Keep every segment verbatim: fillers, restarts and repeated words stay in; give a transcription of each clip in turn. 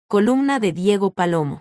Columna de Diego Palomo.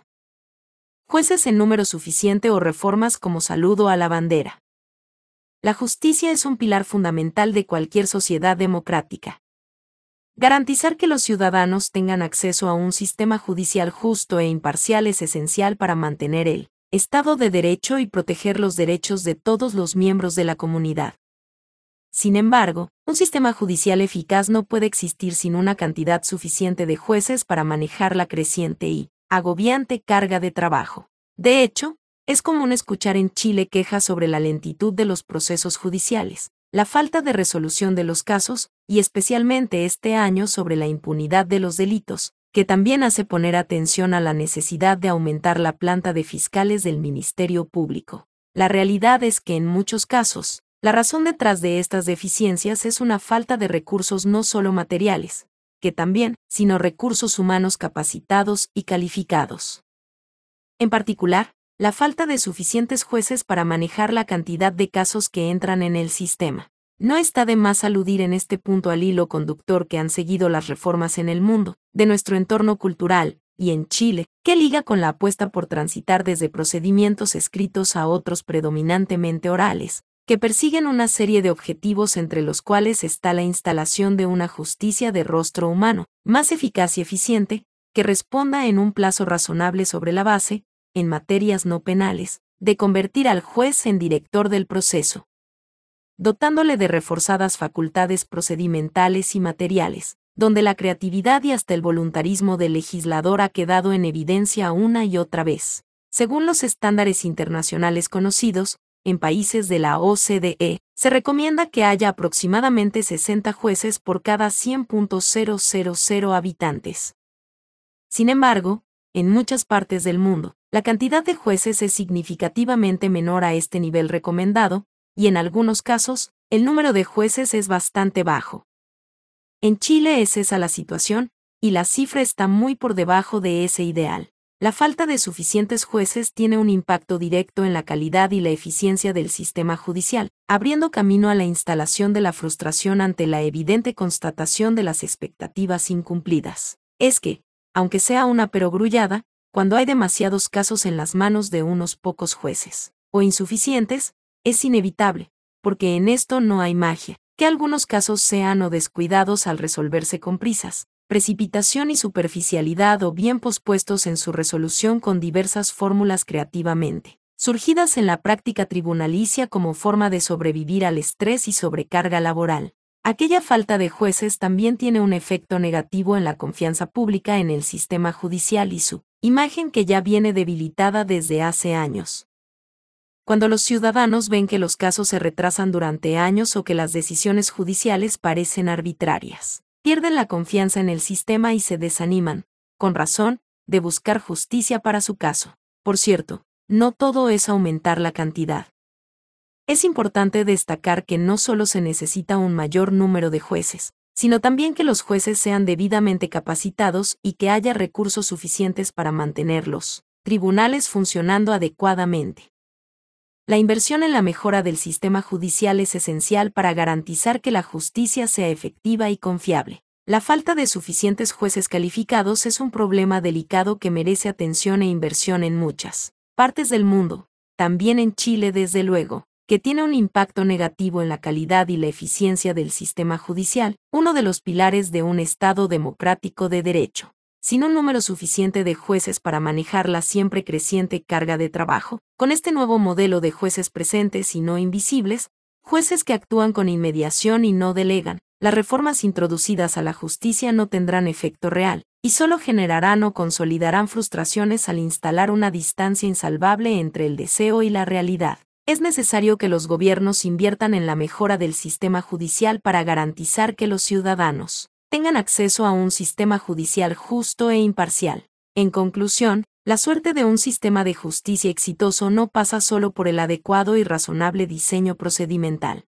Jueces en número suficiente o reformas como saludo a la bandera. La justicia es un pilar fundamental de cualquier sociedad democrática. Garantizar que los ciudadanos tengan acceso a un sistema judicial justo e imparcial es esencial para mantener el Estado de Derecho y proteger los derechos de todos los miembros de la comunidad. Sin embargo, un sistema judicial eficaz no puede existir sin una cantidad suficiente de jueces para manejar la creciente y agobiante carga de trabajo. De hecho, es común escuchar en Chile quejas sobre la lentitud de los procesos judiciales, la falta de resolución de los casos, y especialmente este año sobre la impunidad de los delitos, que también hace poner atención a la necesidad de aumentar la planta de fiscales del Ministerio Público. La realidad es que en muchos casos, la razón detrás de estas deficiencias es una falta de recursos no solo materiales, que también, sino recursos humanos capacitados y calificados. En particular, la falta de suficientes jueces para manejar la cantidad de casos que entran en el sistema. No está de más aludir en este punto al hilo conductor que han seguido las reformas en el mundo, de nuestro entorno cultural, y en Chile, que liga con la apuesta por transitar desde procedimientos escritos a otros predominantemente orales, que persiguen una serie de objetivos entre los cuales está la instalación de una justicia de rostro humano, más eficaz y eficiente, que responda en un plazo razonable sobre la base, en materias no penales, de convertir al juez en director del proceso, dotándole de reforzadas facultades procedimentales y materiales, donde la creatividad y hasta el voluntarismo del legislador ha quedado en evidencia una y otra vez. Según los estándares internacionales conocidos, en países de la O C D E, se recomienda que haya aproximadamente sesenta jueces por cada cien mil habitantes. Sin embargo, en muchas partes del mundo, la cantidad de jueces es significativamente menor a este nivel recomendado, y en algunos casos, el número de jueces es bastante bajo. En Chile es esa la situación, y la cifra está muy por debajo de ese ideal. La falta de suficientes jueces tiene un impacto directo en la calidad y la eficiencia del sistema judicial, abriendo camino a la instalación de la frustración ante la evidente constatación de las expectativas incumplidas. Es que, aunque sea una perogrullada, cuando hay demasiados casos en las manos de unos pocos jueces, o insuficientes, es inevitable, porque en esto no hay magia, que algunos casos sean o descuidados al resolverse con prisas, precipitación y superficialidad o bien pospuestos en su resolución con diversas fórmulas creativamente surgidas en la práctica tribunalicia como forma de sobrevivir al estrés y sobrecarga laboral. Aquella falta de jueces también tiene un efecto negativo en la confianza pública en el sistema judicial y su imagen que ya viene debilitada desde hace años. Cuando los ciudadanos ven que los casos se retrasan durante años o que las decisiones judiciales parecen arbitrarias, pierden la confianza en el sistema y se desaniman, con razón, de buscar justicia para su caso. Por cierto, no todo es aumentar la cantidad. Es importante destacar que no solo se necesita un mayor número de jueces, sino también que los jueces sean debidamente capacitados y que haya recursos suficientes para mantener los tribunales funcionando adecuadamente. La inversión en la mejora del sistema judicial es esencial para garantizar que la justicia sea efectiva y confiable. La falta de suficientes jueces calificados es un problema delicado que merece atención e inversión en muchas partes del mundo, también en Chile desde luego, que tiene un impacto negativo en la calidad y la eficiencia del sistema judicial, uno de los pilares de un Estado democrático de derecho. Sin un número suficiente de jueces para manejar la siempre creciente carga de trabajo, con este nuevo modelo de jueces presentes y no invisibles, jueces que actúan con inmediación y no delegan, las reformas introducidas a la justicia no tendrán efecto real, y solo generarán o consolidarán frustraciones al instalar una distancia insalvable entre el deseo y la realidad. Es necesario que los gobiernos inviertan en la mejora del sistema judicial para garantizar que los ciudadanos tengan acceso a un sistema judicial justo e imparcial. En conclusión, la suerte de un sistema de justicia exitoso no pasa solo por el adecuado y razonable diseño procedimental.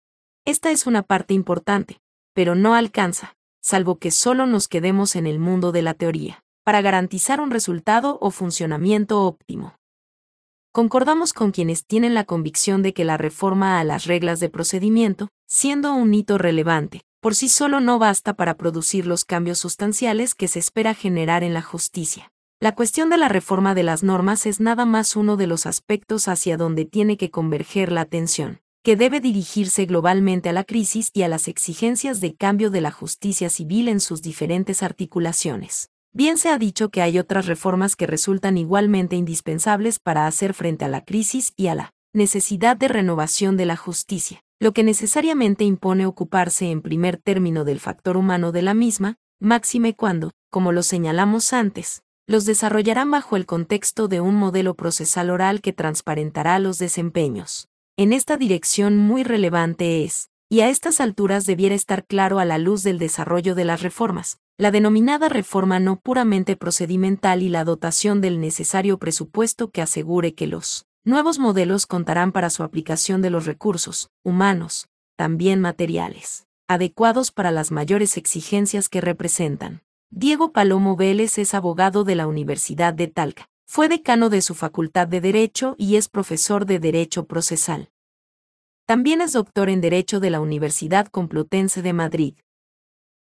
Esta es una parte importante, pero no alcanza, salvo que solo nos quedemos en el mundo de la teoría, para garantizar un resultado o funcionamiento óptimo. Concordamos con quienes tienen la convicción de que la reforma a las reglas de procedimiento, siendo un hito relevante, por sí solo no basta para producir los cambios sustanciales que se espera generar en la justicia. La cuestión de la reforma de las normas es nada más uno de los aspectos hacia donde tiene que converger la atención, que debe dirigirse globalmente a la crisis y a las exigencias de cambio de la justicia civil en sus diferentes articulaciones. Bien se ha dicho que hay otras reformas que resultan igualmente indispensables para hacer frente a la crisis y a la necesidad de renovación de la justicia, lo que necesariamente impone ocuparse en primer término del factor humano de la misma, máxime cuando, como lo señalamos antes, los desarrollarán bajo el contexto de un modelo procesal oral que transparentará los desempeños. En esta dirección muy relevante es, y a estas alturas debiera estar claro a la luz del desarrollo de las reformas, la denominada reforma no puramente procedimental y la dotación del necesario presupuesto que asegure que los nuevos modelos contarán para su aplicación de los recursos, humanos, también materiales, adecuados para las mayores exigencias que representan. Diego Palomo Vélez es abogado de la Universidad de Talca. Fue decano de su Facultad de Derecho y es profesor de Derecho Procesal. También es doctor en Derecho de la Universidad Complutense de Madrid.